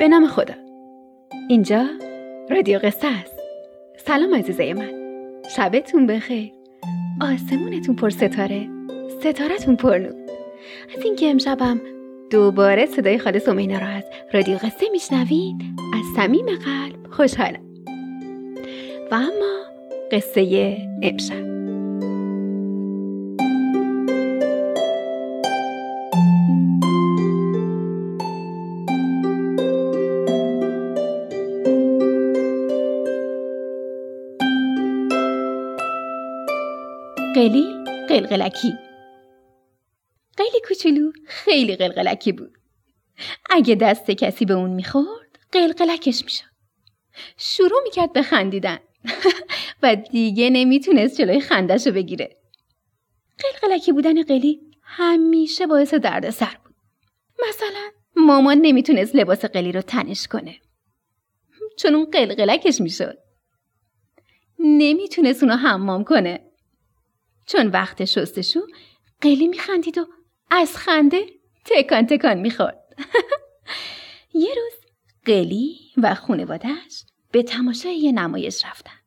به نام خدا. اینجا رادیو قصه است. سلام عزیزای من، شبتون بخیر، آسمونتون پر ستاره، ستارتون پر نور. از اینکه امشبم دوباره صدای خاله سمینا را از رادیو قصه میشنوید از صمیم قلب خوشحالم. و اما قصه امشب، قلی قلقلکی. قلی کوچولو خیلی قلقلکی بود. اگه دست کسی به اون میخورد قلقلکش میشد. شروع میکرد به خندیدن و دیگه نمیتونست جلوی خندش رو بگیره. قلقلکی بودن قلی همیشه باعث دردسر بود. مثلا مامان نمیتونست لباس قلی رو تنش کنه چون اون قلقلکش میشد. نمیتونست اونو حمام کنه چون وقت شستشو قلی میخندید و از خنده تکان تکان میخورد. یه روز قلی و خانواده‌اش به تماشای یه نمایش رفتن.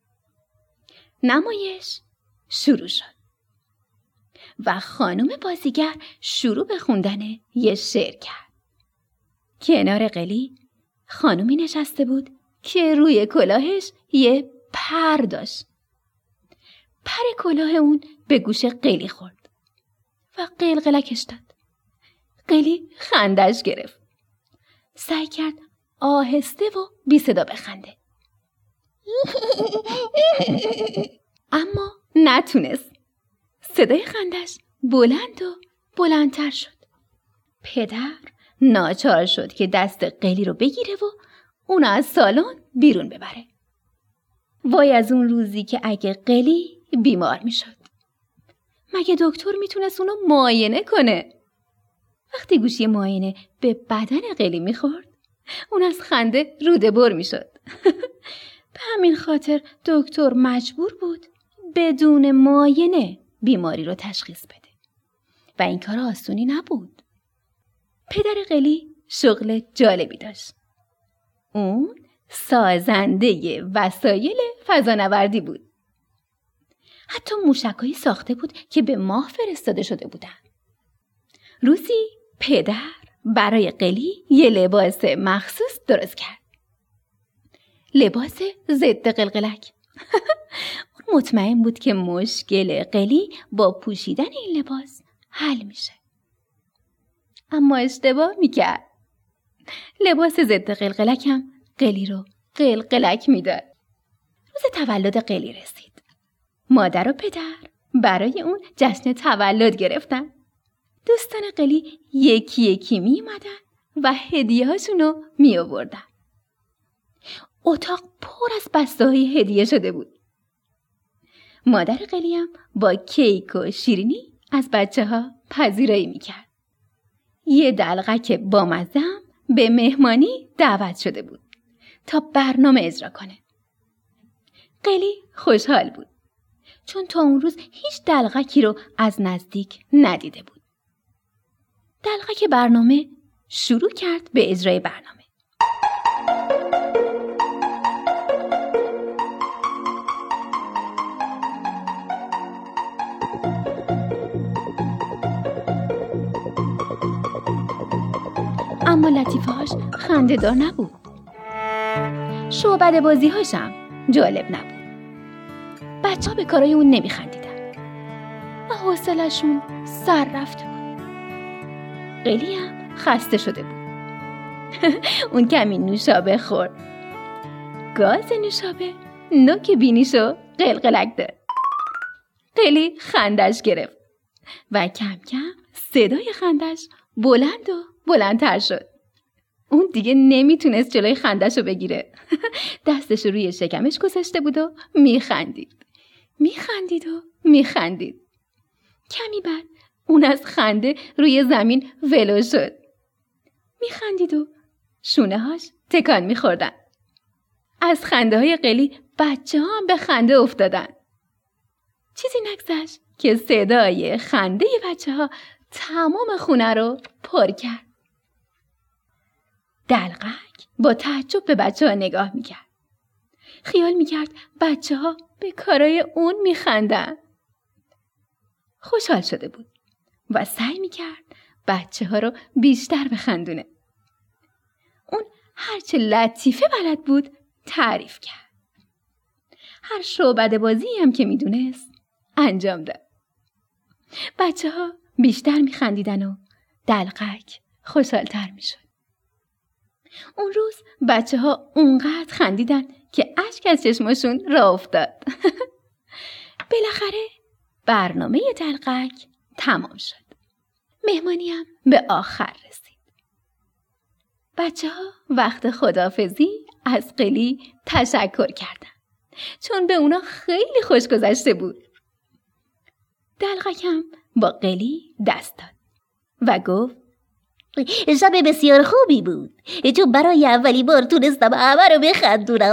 نمایش شروع شد و خانم بازیگر شروع به خوندن یه شعر کرد. کنار قلی خانومی نشسته بود که روی کلاهش یه پر داشت. پر کلاه اون به گوش قلی خورد و قلقلکش داد. قلی خندش گرفت. سعی کرد آهسته و بی صدا بخنده اما نتونست. صدای خندش بلند و بلندتر شد. پدر ناچار شد که دست قلی رو بگیره و اونو از سالن بیرون ببره. وای از اون روزی که اگه قلی بیمار میشد. مگه دکتر میتونست اونو معاینه کنه؟ وقتی گوشی معاینه به بدن قلی میخورد اون از خنده روده بر میشد. به همین خاطر دکتر مجبور بود بدون معاینه بیماری رو تشخیص بده و این کار آسونی نبود. پدر قلی شغل جالبی داشت. اون سازنده وسایل فضانوردی بود. حتی موشکایی ساخته بود که به ماه فرستاده شده بودن. روزی پدر برای قلی یه لباس مخصوص درست کرد. لباس ضد قلقلک. اون مطمئن بود که مشکل قلی با پوشیدن این لباس حل میشه. اما اشتباه میکرد. لباس ضد قلقلک هم قلی رو قلقلک میداد. روز تولد قلی رسید. مادر و پدر برای اون جشن تولد گرفتن. دوستان قلی یکی یکی می اومدن و هدیه هاشونو می آوردن. اتاق پر از بسته های هدیه شده بود. مادر قلی هم با کیک و شیرینی از بچه ها پذیرایی می کرد. یه دلغک بامزه هم به مهمانی دعوت شده بود تا برنامه اجرا کنه. قلی خوشحال بود چون تا اون روز هیچ دلغکی رو از نزدیک ندیده بود. دلغک برنامه شروع کرد به اجرای برنامه. اما لطیفه‌هاش خنده‌دار نبود. شعبده بازی‌هاش هم جالب نبود. بچه‌ها به کارای اون نمیخندیدن و حوصله‌شون سر رفته بود. قلی هم خسته شده بود. اون کمی نوشابه خورد. گاز نوشابه نوک بینیشو قلقلک داد. قلی خندش گرفت و کم کم صدای خندش بلند و بلندتر شد. اون دیگه نمیتونست جلوی خندش رو بگیره. دستش روی شکمش گذاشته بود و میخندید و میخندید. کمی بعد اون از خنده روی زمین ولو شد. میخندید و شونه هاش تکان میخوردن. از خنده های قلی بچه ها هم به خنده افتادن. چیزی نگذشت که صدای خنده بچه ها تمام خونه رو پر کرد. دلقک با تعجب به بچه‌ها نگاه میکرد. خیال میکرد بچه‌ها به کارای اون میخندن. خوشحال شده بود و سعی میکرد بچه‌ها رو بیشتر بخندونه. اون هرچه لطیفه بلد بود تعریف کرد. هر شعبده بازی هم که میدونست انجام داد. بچه‌ها بیشتر میخندیدن و دلقک خوشحالتر میشد. اون روز بچه‌ها اونقدر خندیدن که اشک از چشماشون راه افتاد. بالاخره برنامه دلقک تمام شد. مهمانی هم به آخر رسید. بچه‌ها وقت خداحافظی از قلی تشکر کردن چون به اونا خیلی خوش گذشته بود. دلقک هم با قلی دست داد و گفت شب بسیار خوبی بود چون برای اولی بار تونستم همه رو بخندونم.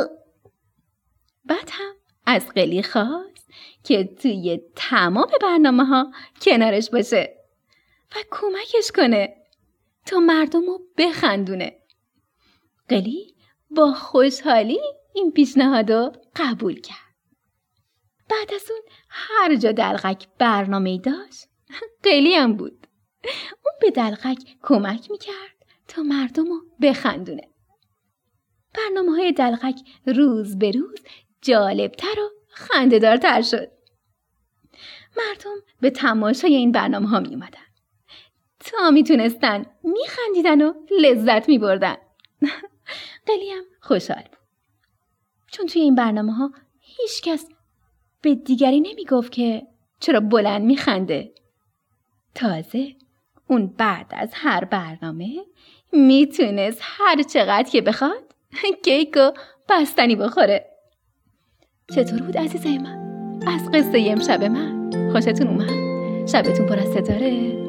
بعد هم از قلی خواست که توی تمام برنامه‌ها کنارش باشه و کمکش کنه تا مردم رو بخندونه. قلی با خوشحالی این پیشنهاد رو قبول کرد. بعد از اون هر جا دلقک برنامه‌ای داشت قلی هم بود. اون به دلقک کمک میکرد تا مردم رو بخندونه. برنامه‌های دلقک روز به روز جالبتر و خنده‌دارتر شد. مردم به تماشای این برنامه‌ها می اومدن تا میتونستن میخندیدن و لذت میبردن. قلی هم خوشحال بود چون توی این برنامه‌ها هیچ کس به دیگری نمیگفت که چرا بلند میخنده. تازه اون بعد از هر برنامه میتونست هر چقدر که بخواد کیک و بستنی بخوره. چطور بود عزیزای من؟ از قصه امشب من خوشتون اومد؟ شبتون پر از ستاره؟